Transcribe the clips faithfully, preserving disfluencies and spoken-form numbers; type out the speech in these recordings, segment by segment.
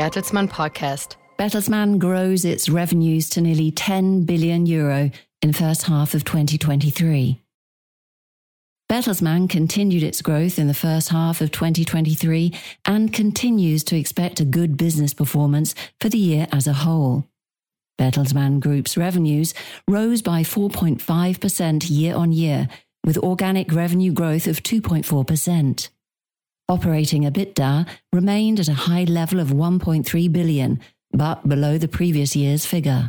Bertelsmann podcast. Bertelsmann grows its revenues to nearly ten billion euro in the first half of twenty twenty-three. Bertelsmann continued its growth in the first half of twenty twenty-three and continues to expect a good business performance for the year as a whole. Bertelsmann Group's revenues rose by four point five percent year-on-year, with organic revenue growth of two point four percent. Operating EBITDA remained at a high level of one point three billion, but below the previous year's figure.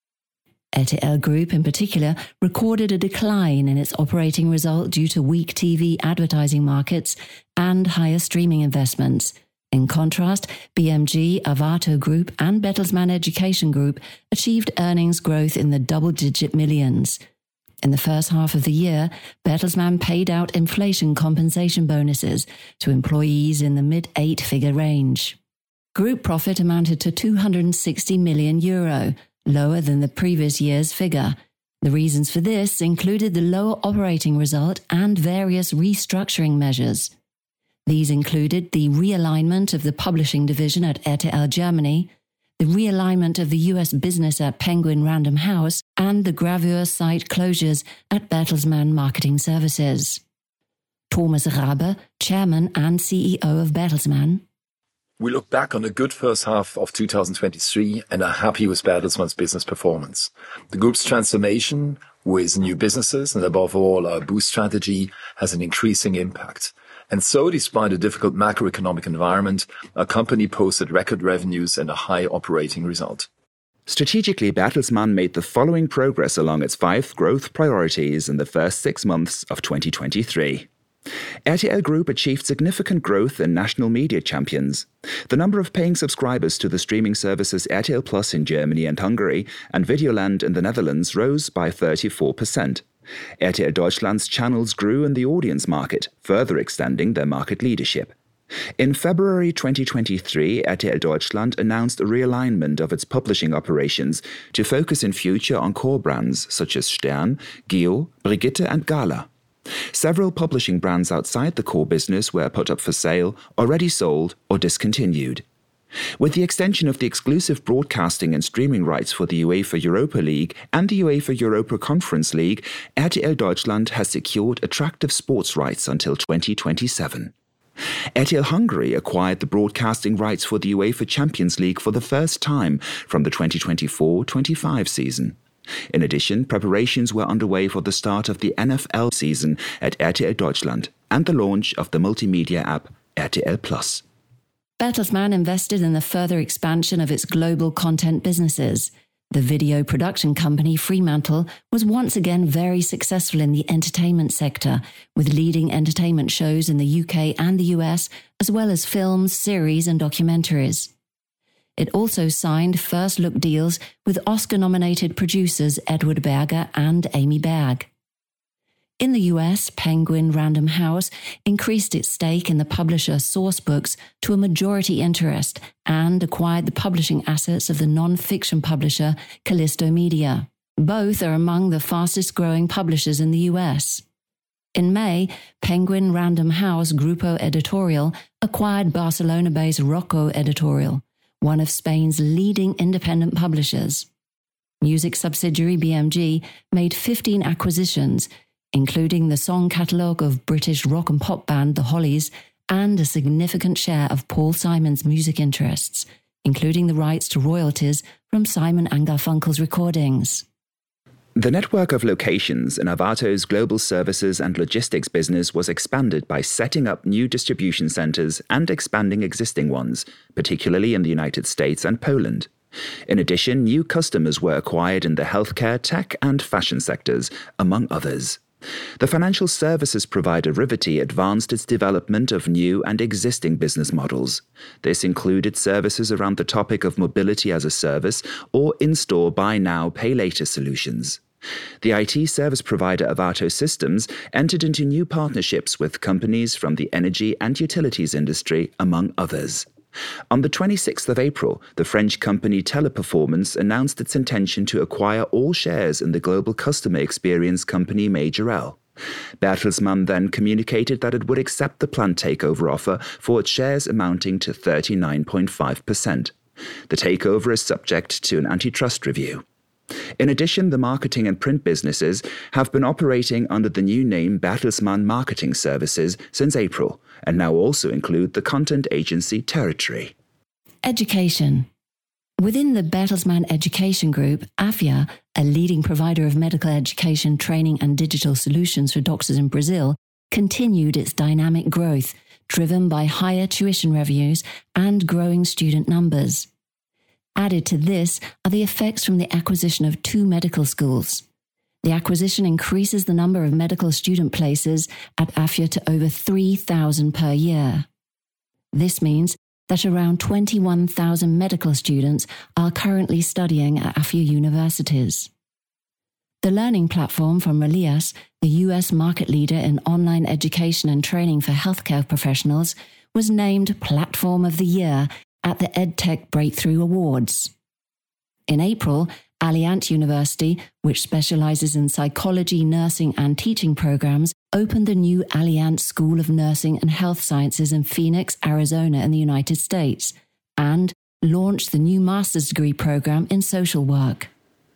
R T L Group in particular recorded a decline in its operating result due to weak T V advertising markets and higher streaming investments. In contrast, B M G, Arvato Group and Bertelsmann Education Group achieved earnings growth in the double-digit millions. In the first half of the year, Bertelsmann paid out inflation compensation bonuses to employees in the mid-eight-figure range. Group profit amounted to two hundred sixty million euro, lower than the previous year's figure. The reasons for this included the lower operating result and various restructuring measures. These included the realignment of the publishing division at R T L Germany, the realignment of the U S business at Penguin Random House, and the gravure site closures at Bertelsmann Marketing Services. Thomas Rabe, Chairman and C E O of Bertelsmann. We look back on a good first half of two thousand twenty-three and are happy with Bertelsmann's business performance. The group's transformation with new businesses and above all our boost strategy has an increasing impact. And so, despite a difficult macroeconomic environment, our company posted record revenues and a high operating result. Strategically, Bertelsmann made the following progress along its five growth priorities in the first six months of twenty twenty-three. R T L Group achieved significant growth in national media champions. The number of paying subscribers to the streaming services R T L Plus in Germany and Hungary and Videoland in the Netherlands rose by thirty-four percent. R T L Deutschland's channels grew in the audience market, further extending their market leadership. In February twenty twenty-three, R T L Deutschland announced a realignment of its publishing operations to focus in future on core brands such as Stern, Geo, Brigitte and Gala. Several publishing brands outside the core business were put up for sale, already sold or discontinued. With the extension of the exclusive broadcasting and streaming rights for the UEFA Europa League and the UEFA Europa Conference League, R T L Deutschland has secured attractive sports rights until twenty twenty-seven. R T L Hungary acquired the broadcasting rights for the UEFA Champions League for the first time from the twenty twenty-four twenty-five season. In addition, preparations were underway for the start of the N F L season at R T L Deutschland and the launch of the multimedia app R T L Plus. Bertelsmann invested in the further expansion of its global content businesses. The video production company Fremantle was once again very successful in the entertainment sector, with leading entertainment shows in the U K and the U S, as well as films, series and documentaries. It also signed first-look deals with Oscar-nominated producers Edward Berger and Amy Berg. In the U S, Penguin Random House increased its stake in the publisher Sourcebooks to a majority interest and acquired the publishing assets of the non-fiction publisher Callisto Media. Both are among the fastest-growing publishers in the U S. In May, Penguin Random House Grupo Editorial acquired Barcelona-based Rocco Editorial, one of Spain's leading independent publishers. Music subsidiary B M G made fifteen acquisitions, including the song catalogue of British rock and pop band The Hollies and a significant share of Paul Simon's music interests, including the rights to royalties from Simon and Garfunkel's recordings. The network of locations in Arvato's global services and logistics business was expanded by setting up new distribution centers and expanding existing ones, particularly in the United States and Poland. In addition, new customers were acquired in the healthcare, tech and fashion sectors, among others. The financial services provider Rivety advanced its development of new and existing business models. This included services around the topic of mobility as a service or in-store buy now, pay later solutions. The I T service provider Arvato Systems entered into new partnerships with companies from the energy and utilities industry, among others. On the twenty-sixth of April, the French company Teleperformance announced its intention to acquire all shares in the global customer experience company Majorel. Bertelsmann then communicated that it would accept the planned takeover offer for its shares amounting to thirty-nine point five percent. The takeover is subject to an antitrust review. In addition, the marketing and print businesses have been operating under the new name Bertelsmann Marketing Services since April, and now also include the content agency Territory. Education. Within the Bertelsmann Education Group, Afya, a leading provider of medical education training and digital solutions for doctors in Brazil, continued its dynamic growth, driven by higher tuition revenues and growing student numbers. Added to this are the effects from the acquisition of two medical schools. The acquisition increases the number of medical student places at Afya to over three thousand per year. This means that around twenty-one thousand medical students are currently studying at Afya universities. The learning platform from Relias, the U S market leader in online education and training for healthcare professionals, was named Platform of the Year at the EdTech Breakthrough Awards. In April, Alliant University, which specializes in psychology, nursing, and teaching programs, opened the new Alliant School of Nursing and Health Sciences in Phoenix, Arizona in the United States, and launched the new master's degree program in social work.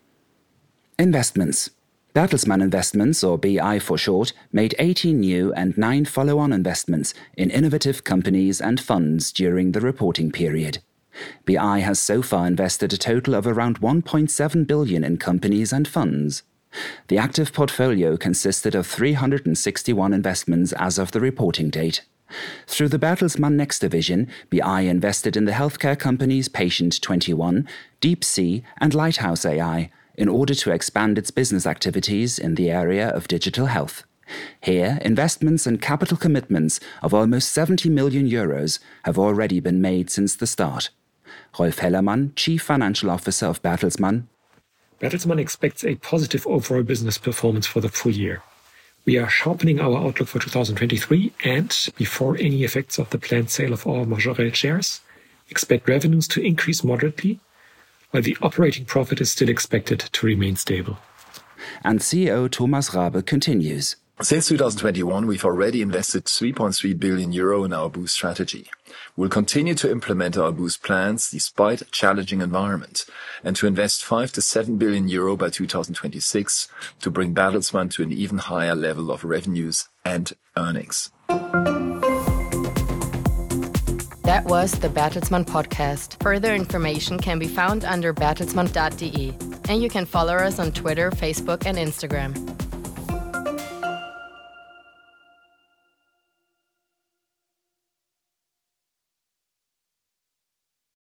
Investments. Bertelsmann Investments, or B I for short, made eighteen new and nine follow-on investments in innovative companies and funds during the reporting period. B I has so far invested a total of around one point seven billion dollars in companies and funds. The active portfolio consisted of three hundred sixty-one investments as of the reporting date. Through the Bertelsmann Next division, B I invested in the healthcare companies Patient twenty-one, DeepSea, and Lighthouse A I, in order to expand its business activities in the area of digital health. Here, investments and capital commitments of almost seventy million euros have already been made since the start. Rolf Hellermann, Chief Financial Officer of Bertelsmann. Bertelsmann expects a positive overall business performance for the full year. We are sharpening our outlook for two thousand twenty-three and, before any effects of the planned sale of our Majorel shares, expect revenues to increase moderately, while the operating profit is still expected to remain stable. And C E O Thomas Rabe continues. Since two thousand twenty-one, we've already invested three point three billion euro in our Boost strategy. We'll continue to implement our Boost plans despite a challenging environment and to invest five to seven billion euro by two thousand twenty-six to bring Bertelsmann to an even higher level of revenues and earnings. That was the Bertelsmann podcast. Further information can be found under bertelsmann dot de, and you can follow us on Twitter, Facebook, and Instagram.